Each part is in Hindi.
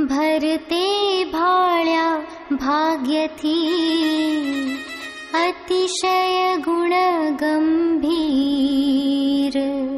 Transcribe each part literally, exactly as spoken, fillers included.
भरते भाळ्या भाग्यथी अतिशय गुण गंभीर।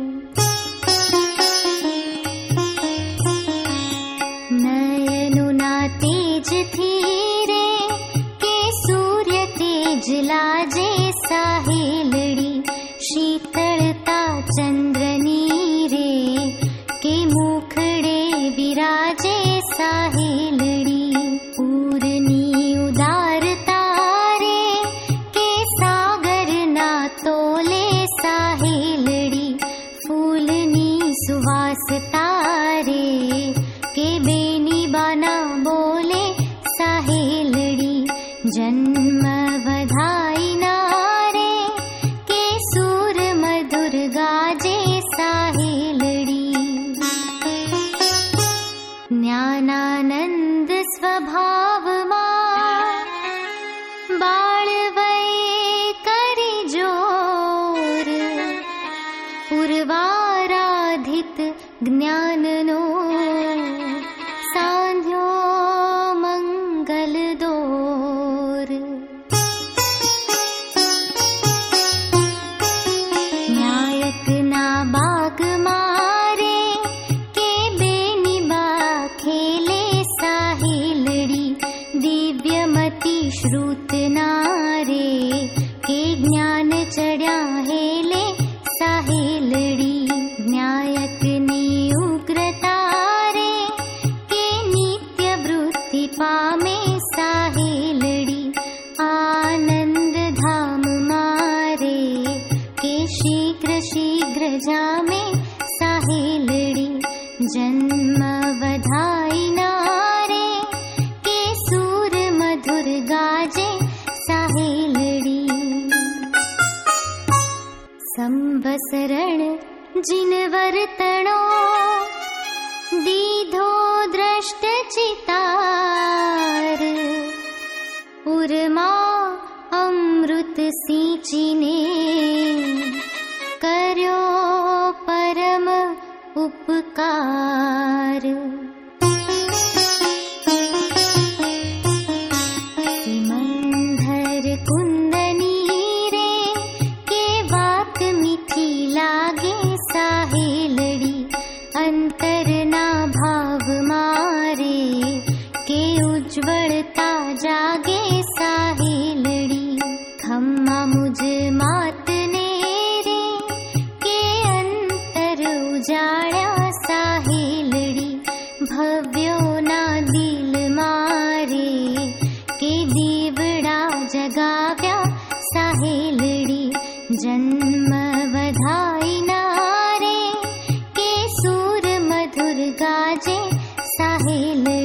नयनुना तेज थी रे के सूर्य तेज लाजे साहेलड़ी। शीतलता चंद्रनी रे के मुखड़े विराजे साहेलड़ी। पूरनी उदारता रे के सागर ना तोले साहेलड़ी। फूलनी सुवासता रे के बेनी बाना बोले साहेलड़ी। जन्म बधाई नारे के सूर मधुर गाजे साहेलड़ी। ज्ञानानंद स्वभाव बाळवै करी जोर। पूर्वाराधित ज्ञाननो सांध्यो मंगल दोर। न्यायक ना बाग मारे के बेनी बा खेले साहेलड़ी। दिव्यमती श्रुत नारे के ज्ञान चढ़्या हेले साहेलड़ी। न्यायक नी उग्रता रे के नित्य वृत्ति पामे साहेलड़ी। आनंद धाम मारे के शीघ्र शीघ्र जामे साहेलड़ी। जन्म बधाई नारे के सूर मधुर गाजे साहेलड़ी। संवसरण जिन वर्तणो दीधो दृष्ट चितार। उर्मा अमृत सींचीने कर्यो परम उपकार। सिमंधर कुंदनी रे के बात मीठी लागे साहेलड़ी। अंतरना भाव मारे के उज्ज्वलता जागे साहेलड़ी। खम्मा मुझ मात ने रे के अंतर उजाड़ा साहेलड़ी। भव्यो ना दिल मारे के दीवड़ा जगाव्या साहेलड़ी। जन्म बधाई नारे के सूर मधुर गाजे साहेलड़ी।